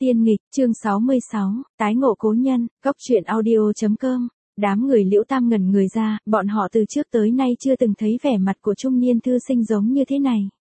Tiên nghịch, chương 66, tái ngộ cố nhân, góc truyện audio.com. Đám người Liễu Tam ngẩn người ra, bọn họ từ trước tới nay chưa từng thấy vẻ mặt của trung niên thư sinh giống như thế này.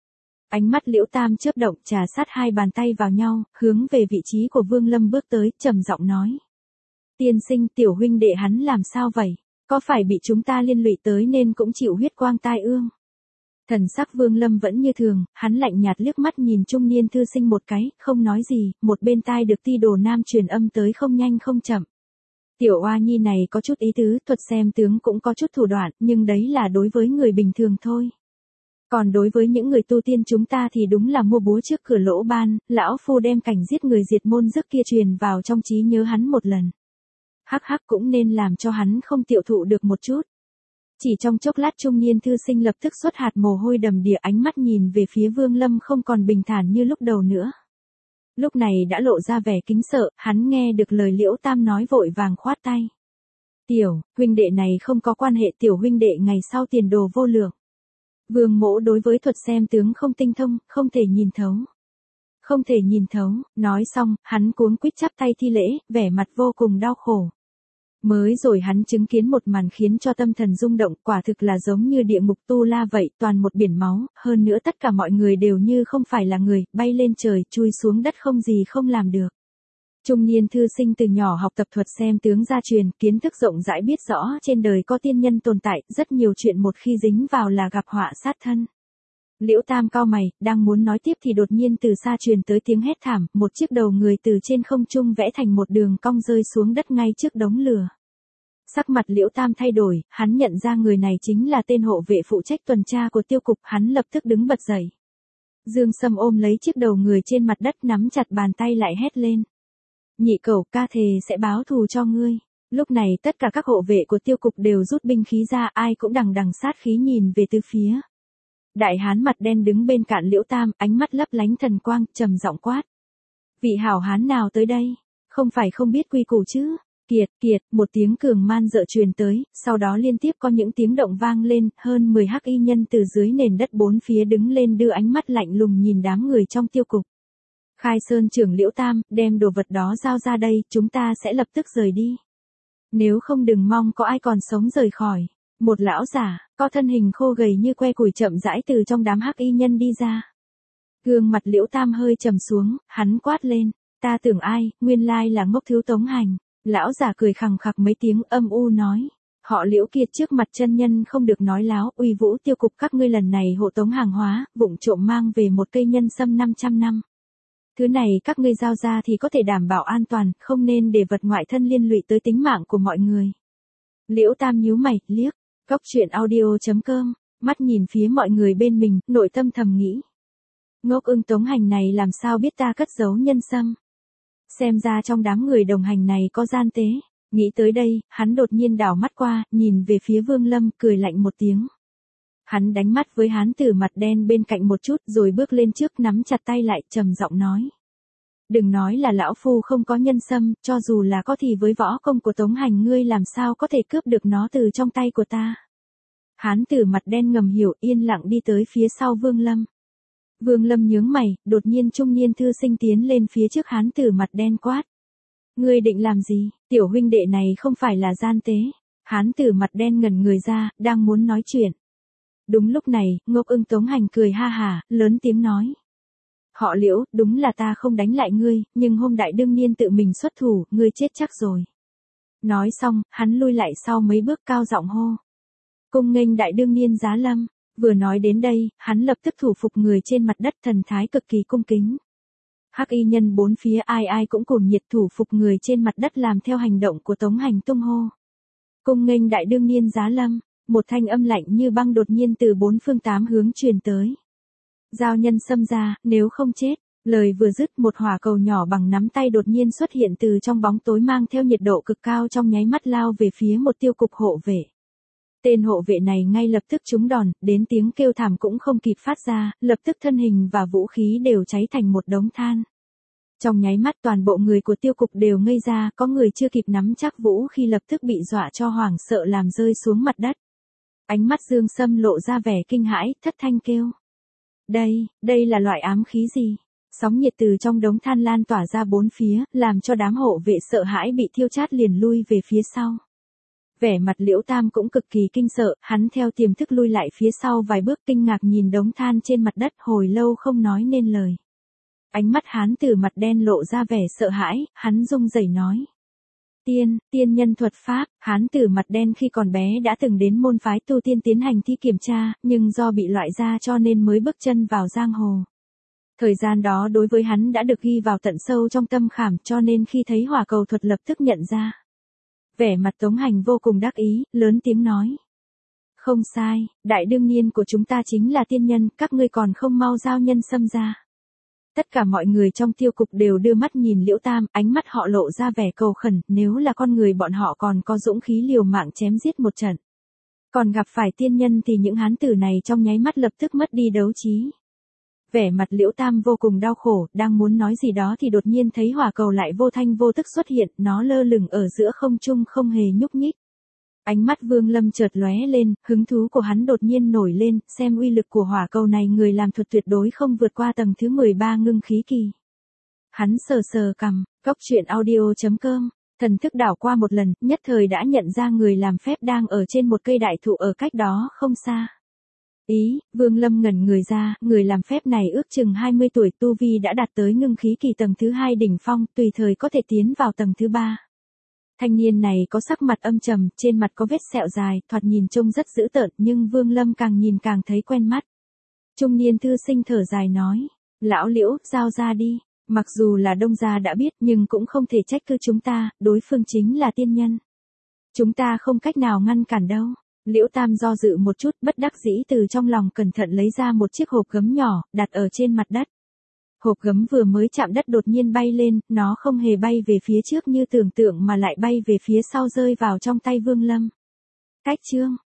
Ánh mắt Liễu Tam chớp động, trà sát hai bàn tay vào nhau, hướng về vị trí của Vương Lâm bước tới, trầm giọng nói. Tiên sinh, tiểu huynh đệ hắn làm sao vậy? Có phải bị chúng ta liên lụy tới nên cũng chịu huyết quang tai ương? Thần sắc Vương Lâm vẫn như thường, hắn lạnh nhạt liếc mắt nhìn trung niên thư sinh một cái, không nói gì, một bên tai được Ti Đồ Nam truyền âm tới không nhanh không chậm. Tiểu oa nhi này có chút ý tứ, thuật xem tướng cũng có chút thủ đoạn, nhưng đấy là đối với người bình thường thôi. Còn đối với những người tu tiên chúng ta thì đúng là mua búa trước cửa lỗ ban, lão phu đem cảnh giết người diệt môn giấc kia truyền vào trong trí nhớ hắn một lần. Hắc hắc cũng nên làm cho hắn không tiêu thụ được một chút. Chỉ trong chốc lát trung niên thư sinh lập tức xuất hạt mồ hôi đầm đìa, ánh mắt nhìn về phía Vương Lâm không còn bình thản như lúc đầu nữa. Lúc này đã lộ ra vẻ kính sợ, hắn nghe được lời Liễu Tam nói vội vàng khoát tay. Tiểu, huynh đệ này không có quan hệ, tiểu huynh đệ ngày sau tiền đồ vô lượng. Vương mỗ đối với thuật xem tướng không tinh thông, không thể nhìn thấu. Không thể nhìn thấu, nói xong, hắn cuống quýt chắp tay thi lễ, vẻ mặt vô cùng đau khổ. Mới rồi hắn chứng kiến một màn khiến cho tâm thần rung động, quả thực là giống như địa ngục tu la vậy, toàn một biển máu, hơn nữa tất cả mọi người đều như không phải là người, bay lên trời, chui xuống đất không gì không làm được. Trung niên thư sinh từ nhỏ học tập thuật xem tướng gia truyền, kiến thức rộng rãi, biết rõ trên đời có tiên nhân tồn tại, rất nhiều chuyện một khi dính vào là gặp họa sát thân. Liễu Tam cau mày, đang muốn nói tiếp thì đột nhiên từ xa truyền tới tiếng hét thảm, một chiếc đầu người từ trên không trung vẽ thành một đường cong rơi xuống đất ngay trước đống lửa. Sắc mặt Liễu Tam thay đổi, hắn nhận ra người này chính là tên hộ vệ phụ trách tuần tra của tiêu cục, hắn lập tức đứng bật dậy. Dương Sâm ôm lấy chiếc đầu người trên mặt đất, nắm chặt bàn tay lại hét lên. Nhị cẩu, ca thề sẽ báo thù cho ngươi. Lúc này tất cả các hộ vệ của tiêu cục đều rút binh khí ra, ai cũng đằng đằng sát khí nhìn về tứ phía. Đại hán mặt đen đứng bên cạnh Liễu Tam, ánh mắt lấp lánh thần quang, trầm giọng quát. Vị hảo hán nào tới đây? Không phải không biết quy củ chứ? Kiệt, kiệt, một tiếng cường man dợ truyền tới, sau đó liên tiếp có những tiếng động vang lên, hơn 10 hắc y nhân từ dưới nền đất bốn phía đứng lên đưa ánh mắt lạnh lùng nhìn đám người trong tiêu cục. Khai Sơn trưởng Liễu Tam, đem đồ vật đó giao ra đây, chúng ta sẽ lập tức rời đi. Nếu không đừng mong có ai còn sống rời khỏi. Một lão giả, có thân hình khô gầy như que củi chậm rãi từ trong đám hắc y nhân đi ra. Gương mặt Liễu Tam hơi trầm xuống, hắn quát lên, ta tưởng ai, nguyên lai là ngốc thiếu Tống Hành. Lão giả cười khằng khặc mấy tiếng âm u nói, họ Liễu Kiệt trước mặt chân nhân không được nói láo, uy vũ tiêu cục các ngươi lần này hộ tống hàng hóa, vụng trộm mang về một cây nhân sâm 500 năm. Thứ này các ngươi giao ra thì có thể đảm bảo an toàn, không nên để vật ngoại thân liên lụy tới tính mạng của mọi người. Liễu Tam nhíu mày, liếc, góc truyện audio.com, mắt nhìn phía mọi người bên mình, nội tâm thầm nghĩ. Ngốc ưng Tống Hành này làm sao biết ta cất giấu nhân sâm? Xem ra trong đám người đồng hành này có gian tế. Nghĩ tới đây, hắn đột nhiên đảo mắt qua, nhìn về phía Vương Lâm, cười lạnh một tiếng. Hắn đánh mắt với hán tử mặt đen bên cạnh một chút rồi bước lên trước, nắm chặt tay lại, trầm giọng nói. Đừng nói là lão phu không có nhân sâm, cho dù là có thì với võ công của Tống Hành ngươi làm sao có thể cướp được nó từ trong tay của ta. Hán tử mặt đen ngầm hiểu, yên lặng đi tới phía sau Vương Lâm. Vương Lâm nhướng mày, đột nhiên trung niên thư sinh tiến lên phía trước hán tử mặt đen quát. Ngươi định làm gì, tiểu huynh đệ này không phải là gian tế. Hán tử mặt đen ngẩn người ra, đang muốn nói chuyện. Đúng lúc này, Ngốc ưng Tống Hành cười ha hả, lớn tiếng nói. Họ Liễu, đúng là ta không đánh lại ngươi, nhưng hôm đại đương niên tự mình xuất thủ, ngươi chết chắc rồi. Nói xong, hắn lui lại sau mấy bước, cao giọng hô. Cung nghênh đại đương niên giá lâm. Vừa nói đến đây, hắn lập tức thủ phục người trên mặt đất, thần thái cực kỳ cung kính. Hắc y nhân bốn phía ai ai cũng cuồng nhiệt thủ phục người trên mặt đất làm theo hành động của Tống Hành tung hô. Cung nghênh đại đương niên giá lâm, một thanh âm lạnh như băng đột nhiên từ bốn phương tám hướng truyền tới. Giao nhân xâm ra, nếu không chết. Lời vừa dứt, một hỏa cầu nhỏ bằng nắm tay đột nhiên xuất hiện từ trong bóng tối, mang theo nhiệt độ cực cao, trong nháy mắt lao về phía một tiêu cục hộ vệ. Tên hộ vệ này ngay lập tức trúng đòn, đến tiếng kêu thảm cũng không kịp phát ra, lập tức thân hình và vũ khí đều cháy thành một đống than. Trong nháy mắt toàn bộ người của tiêu cục đều ngây ra, có người chưa kịp nắm chắc vũ khi lập tức bị dọa cho hoảng sợ làm rơi xuống mặt đất. Ánh mắt Dương Sâm lộ ra vẻ kinh hãi, thất thanh kêu. Đây là loại ám khí gì? Sóng nhiệt từ trong đống than lan tỏa ra bốn phía, làm cho đám hộ vệ sợ hãi bị thiêu chát liền lui về phía sau. Vẻ mặt Liễu Tam cũng cực kỳ kinh sợ, hắn theo tiềm thức lui lại phía sau vài bước kinh ngạc nhìn đống than trên mặt đất hồi lâu không nói nên lời. Ánh mắt hán tử mặt đen lộ ra vẻ sợ hãi, hắn run rẩy nói. Tiên nhân thuật pháp, hán tử mặt đen khi còn bé đã từng đến môn phái tu tiên tiến hành thi kiểm tra, nhưng do bị loại ra cho nên mới bước chân vào giang hồ. Thời gian đó đối với hắn đã được ghi vào tận sâu trong tâm khảm cho nên khi thấy hỏa cầu thuật lập tức nhận ra. Vẻ mặt Tống Hành vô cùng đắc ý, lớn tiếng nói. Không sai, đại đương niên của chúng ta chính là tiên nhân, các ngươi còn không mau giao nhân xâm ra. Tất cả mọi người trong tiêu cục đều đưa mắt nhìn Liễu Tam, ánh mắt họ lộ ra vẻ cầu khẩn, nếu là con người bọn họ còn có dũng khí liều mạng chém giết một trận. Còn gặp phải tiên nhân thì những hán tử này trong nháy mắt lập tức mất đi đấu trí. Vẻ mặt Liễu Tam vô cùng đau khổ, đang muốn nói gì đó thì đột nhiên thấy hỏa cầu lại vô thanh vô tức xuất hiện, nó lơ lửng ở giữa không trung không hề nhúc nhích. Ánh mắt Vương Lâm chợt lóe lên, hứng thú của hắn đột nhiên nổi lên, xem uy lực của hỏa cầu này người làm thuật tuyệt đối không vượt qua tầng thứ 13 ngưng khí kỳ. Hắn sờ sờ cằm, coctruyện.audio.com, thần thức đảo qua một lần, nhất thời đã nhận ra người làm phép đang ở trên một cây đại thụ ở cách đó không xa. Vương Lâm ngẩn người ra, người làm phép này ước chừng 20 tuổi, tu vi đã đạt tới ngưng khí kỳ tầng thứ 2 đỉnh phong, tùy thời có thể tiến vào tầng thứ 3. Thanh niên này có sắc mặt âm trầm, trên mặt có vết sẹo dài, thoạt nhìn trông rất dữ tợn, nhưng Vương Lâm càng nhìn càng thấy quen mắt. Trung niên thư sinh thở dài nói, lão Liễu, giao ra đi. Mặc dù là Đông gia đã biết nhưng cũng không thể trách cứ chúng ta, đối phương chính là tiên nhân. Chúng ta không cách nào ngăn cản đâu. Liễu Tam do dự một chút, bất đắc dĩ từ trong lòng cẩn thận lấy ra một chiếc hộp gấm nhỏ, đặt ở trên mặt đất. Hộp gấm vừa mới chạm đất đột nhiên bay lên, nó không hề bay về phía trước như tưởng tượng mà lại bay về phía sau rơi vào trong tay Vương Lâm. Cách chương